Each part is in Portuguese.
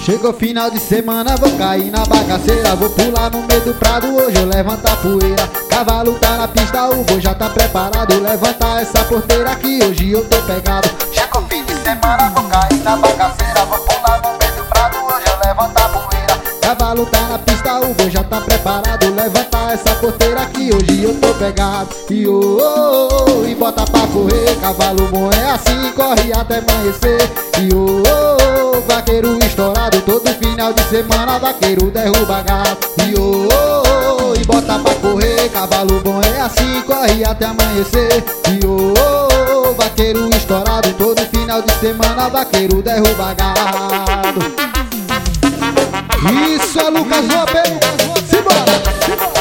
Chegou final de semana, vou cair na bagaceira. Vou pular no meio do prado, hoje eu levanto a poeira. Cavalo tá na pista, o boi já tá preparado. Levanta essa porteira que hoje eu tô pegado. Chegou fim de semana, vou cair na bagaceira. Vou pular no meio do prado, hoje eu levanto a poeira. Cavalo tá na pista, o boi já tá preparado. Levanta essa porteira que hoje eu tô pegado. E e bota pra correr. Cavalo bom é assim, corre até amanhecer. E vaqueiro estourado, todo final de semana vaqueiro derruba gato. E bota pra correr. Cavalo bom é assim, corre até amanhecer. E vaqueiro estourado, todo final de semana vaqueiro derruba gado. Isso é Lucas Lopes, simbora!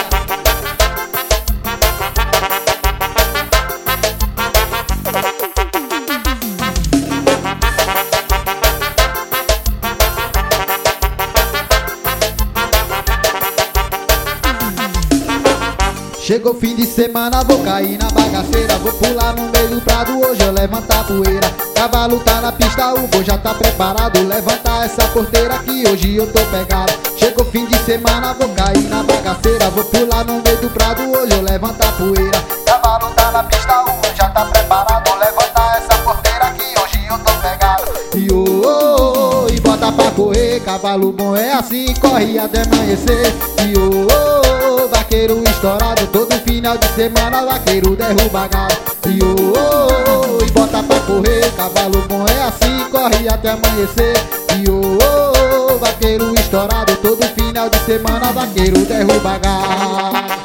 Chegou fim de semana, vou cair na bagaceira. Vou pular no meio do prado, hoje eu levanto a poeira. Cavalo tá na pista, o boi já tá preparado. Levanta essa porteira que hoje eu tô pegado. Chegou fim de semana, vou cair na bagaceira. Vou pular no meio do prado, hoje eu levanto a poeira. Cavalo tá na pista, o boi já tá preparado. Levanta essa porteira que hoje eu tô pegado. E bota pra correr. Cavalo bom é assim, corre até amanhecer. Vaqueiro estourado, todo final de semana vaqueiro derruba gado. E bota pra correr. Cavalo bom é assim, corre até amanhecer. Vaqueiro estourado, todo final de semana vaqueiro derruba gado.